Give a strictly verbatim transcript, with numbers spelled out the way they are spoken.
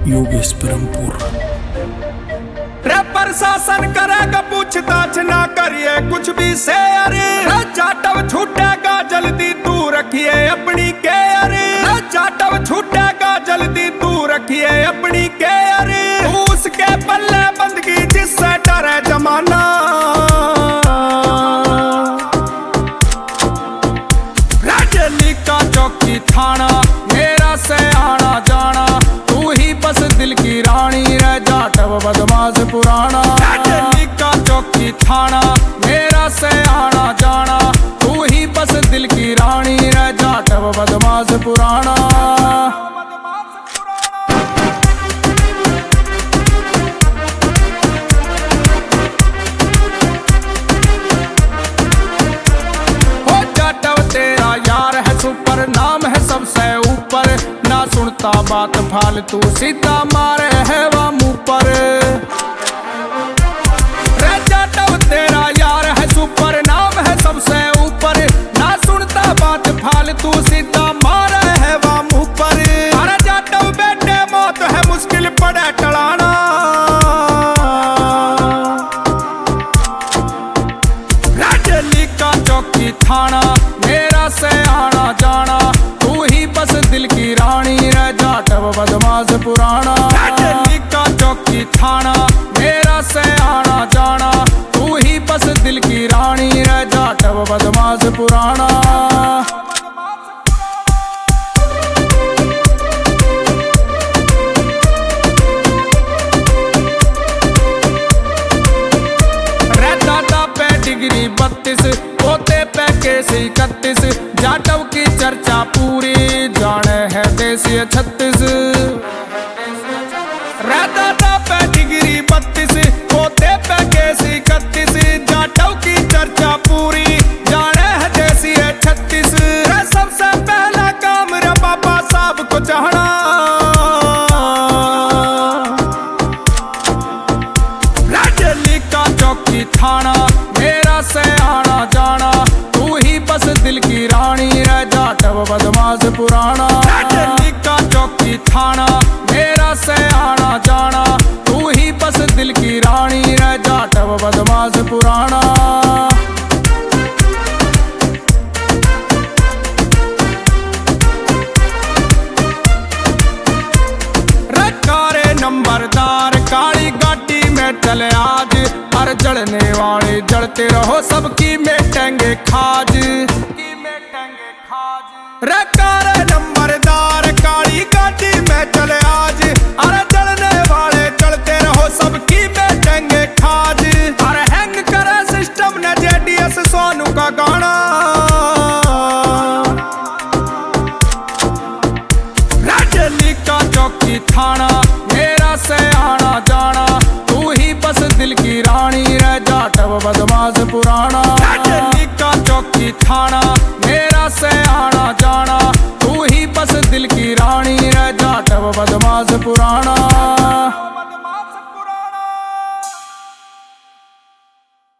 योगेश परमपुर। प्रशासन करेगा पूछताछ ना करिए कुछ भी शेयर, जाटव छूटेगा जल्दी तू रखिए अपनी केयर, जाटव छूटेगा जल्दी तू रखिए अपनी केयर, उसके पल्ले बंदगी जिससे डरे जमाना। राजली का चौकी थाना मेरा से आना जाना, तू ही बस दिल की रानी रह जाटव बदमाश पुराना। राजली का चौकी थाना मेरा से आना जाना, तू ही बस दिल की रानी रह जाटव बदमाश पुराना। सुपर नाम है सबसे ऊपर, ना सुनता बात फालतू सीधा मारे है वह मुंह पर। रे जाटव तेरा यार है सुपर नाम है सबसे ऊपर, ना सुनता बात फालतू सीधा मारे है वह मुंह पर। अरे जाटव बेटे मौत है मुश्किल पड़े टलाना। राजली का चौकी थाना मेरा से आना जाना, तू ही बस दिल की रानी रह जाटव बदमाश पुराना। राजली का चौकी थाना मेरा से आना जाना, तू ही बस दिल की रानी रह जाटव बदमाश पुराना। डिग्री बत्तीस पोते पैकेज इकतीस, जाटव की चर्चा पूरी जाने है देसी छत्तीस। रहता पे डिग्री बत्तीस पोते पैकेज इकतीस, जाटव की चर्चा पूरी जाने है देसी छत्तीस। सबसे पहला काम रे बाबा साहब को चाहना। राजली का चौकी थाना मेरा से आना जाना, तू ही बस दिल की रानी रह जाटव बदमाश पुराना। राजली का चौकी थाना मेरा से आना जाना, तू ही बस दिल की रानी रह जाटव बदमाश पुराना। रकारे नंबरदार काली गाड़ी में चले आज, हर जलने वाले जलते रहो सबकी मेटेंगे खाज। रकारे नंबरदार काली गाड़ी में चले आज, हर जलने वाले जलते रहो सबकी मेटेंगे खाज। हर हैंग करे सिस्टम ने जेडीएस सोनू का गाना। राजली का चौकी थाना मेरा से आना जाना, तू ही बस दिल की रानी रह जाटव बदमाश पुराना। राजली का चौकी थाना मेरा से आना जाना,